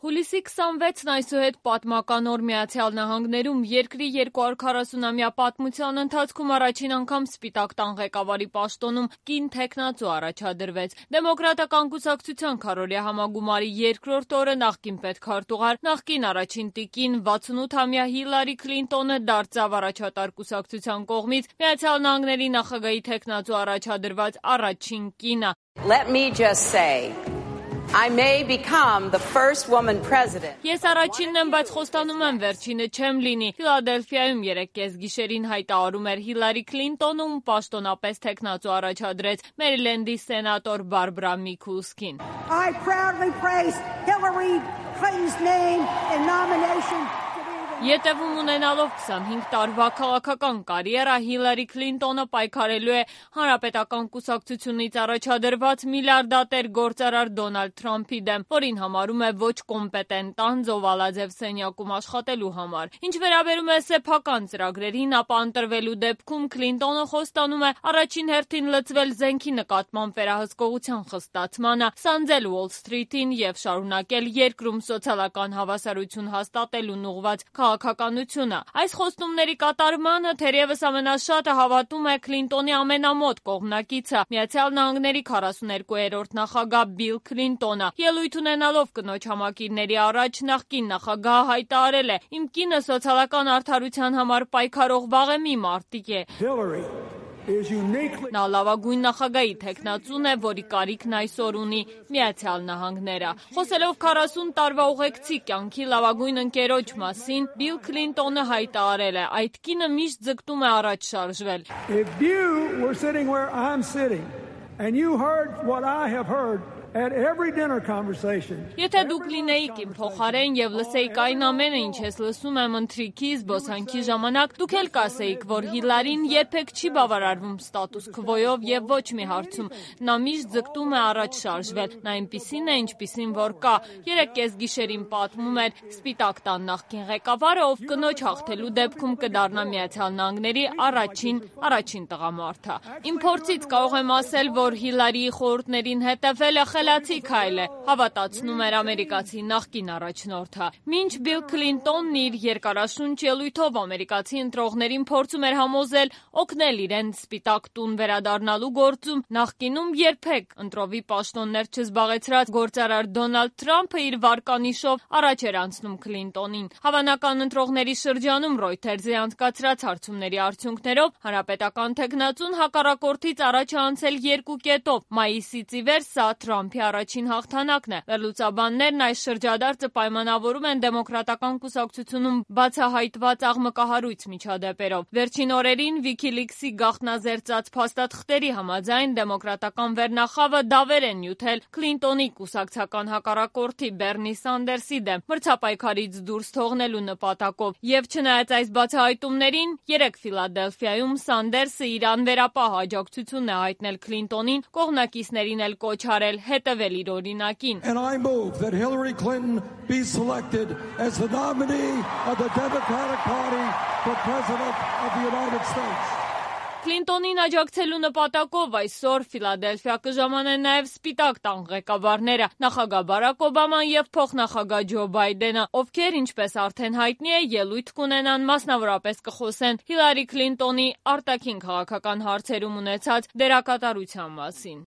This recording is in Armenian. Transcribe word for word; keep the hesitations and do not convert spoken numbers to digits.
Հուլիսի քսանվեցն այսուհետ պատմական օր Միացյալ Նահանգներում երկրի երկուհարյուր քառասունամյա պատմության ընթացքում առաջին անգամ Սպիտակ տան ղեկավարի պաշտոնում կին թեկնածու առաջադրվեց։ Դեմոկրատական կուսակցության քառօրյա համագումարի երկրորդ օրը նախկին պետքարտուղար, նախկին առաջին տիկին վաթսունութամյա Հիլարի Քլինտոնը դարձավ առաջատար կուսակցության կողմից Միացյալ Նահանգների նախագահի թեկնածու առաջադրված առաջին կինը։ Let me just say I may become the first woman president. Ես առաջինն եմ, բայց խոստանում եմ վերջինը չեմ լինի։ Ֆիլադելֆիայում երեկ կեսգիշերին հայտարարում էր Հիլարի Քլինտոնը, ում պաշտոնապես թեկնածու առաջադրեց Մերիլենդի սենատոր Բարբարա Միքուլսկին։ I proudly praise Hillary Clinton's name in nomination. Ետևում ունենալով քսանհինգ տարվա քաղաքական կարիերա Հիլարի Քլինտոնը պայքարելու է հանրապետական կուսակցությունից առաջադրված միլիարդատեր գործարար Դոնալդ Թրամփի դեմ, որին համարում է ոչ կոմպետենտ անձ օվալաձև սենյակում աշխատելու համար։ Ինչ վերաբերում է սեփական ծրագրերին, ապա ընտրվելու դեպքում Քլինտոնը խոստանում է առաջին հերթին լծվել զենքի նկատմամբ վերահսկողության խստացմանը, սանձել Ուոլ Սթրիթին եւ շարունակել երկրում սոցիալական հավասարություն հաստատելուն ուղղված քաղաքականությունը։ Այս խոստումների կատարմանը թերևս ամենաշատը հավատում է Քլինտոնի ամենամոտ կողմնակիցը, Միացյալ Նահանգների քառասուներկուերորդ նախագահ Բիլ Քլինտոնը։ Ելույթ ունենալով կնոջ համակիրների առաջ նախկին նախագահը հայտարարել է. «Իմ կինը սոցիալական արդարության համար պայքարող վաղեմի մարտիկ է»։ Նա լավագույն նախագահի թեկնածուն է, որի կարիքն այսօր ունի Միացյալ Նահանգները։ Խոսելով քառասուն տարվա ուղեկցի կյանքի լավագույն ընկերոջ մասին, Բիլ Քլինտոնը հայտարարել է. «Այդ կինը միշտ ձգտում է առաջ շարժվել»։ If you were sitting where I'm sitting and you heard what I have heard at every dinner conversation. Եթե դուք լինեիք իմ փոխարեն եւ լսեիք այն ամենը, ինչ ես լսում եմ ընթրիքի, զբոսանքի ժամանակ, դուք էլ կասեիք, որ Հիլարին երբեք չի բավարարվում ստատուս քվոյով եւ ոչ մի հարցում։ Նա միշտ ձգտում է առաջ շարժվել։ Նա այնպիսին է, ինչպիսին որ կա։ Երեք կեսգիշերին պատմում էր Սպիտակ տան նախկին ղեկավարը, ով կնոջ հաղթելու դեպքում կդառնա Միացյալ Նահանգների առաջին առաջին տղամարդը։ Իմ փորձից կարող եմ ասել, որ Հիլարիի խորհուրդներին հետևելը խելացի քայլ է, հավատացնում էր ամերիկացի նախկին առաջնորդը։ Մինչ Բիլ Քլինտոնն իր երկարաշունչ ելույթով ամերիկացի ընտրողներին փորձում էր համոզել օգնել իրեն Սպիտակ տուն վերադառնալու գործում, նախկինում երբեք ընտրովի պաշտոններ չզբաղեցրած գործարար Դոնալդ Թրամփը իր վարկանիշով առաջ էր անցնում Քլինտոնին։ Հավանական ընտրողների շրջանում Ռոյթերզի անցկացրած հարցումների արդյունքներով հանրապետական թեկնածուն հակառակորդից առաջ է անցել երկու կետով։ Մայիսից ի վեր սա Թրամփի առաջին հաղթանակն է։ Վերլուծաբաններն այս շրջադարձը պայմանավորում են դեմոկրատական կուսակցությունում բացահայտված աղմկահարույց միջադեպերով։ Վերջին օրերին Վիքիլիքսի գաղտնազերծած փաստաթղթերի համաձայն դեմոկրատական վերնախավը դավեր են նյութել Քլինտոնի կուսակցական հակառակորդի Բեռնի Սանդերսի դեմ մրցապայքարից դուրս թողնելու նպատակով։ Եվ չնայած այս բացահայտումներին, երեկ Ֆիլադելֆիայում Սանդերսը իր անվերապահ աջակցությունն է հայտնել Քլինտոնին, կողմնակիցներին էլ կոչ արել հետևել իր օրինակին։ And I move that Hillary Clinton be selected as the nominee of the Democratic Party for President of the United States. Քլինտոնին աջակցելու նպատակով այսօր Ֆիլադելֆիա կժամանեն նաև Սպիտակ տան ղեկավարները, նախագահ Բարակ Օբաման եւ փոխնախագահ Ջո Բայդենը, ովքեր, ինչպես արդեն հայտնի է, ելույթ կունենան, մասնավորապես կխոսեն Հիլարի Քլինտոնի արտաքին քաղաքական հարցերում ունեցած դերակատարության մասին։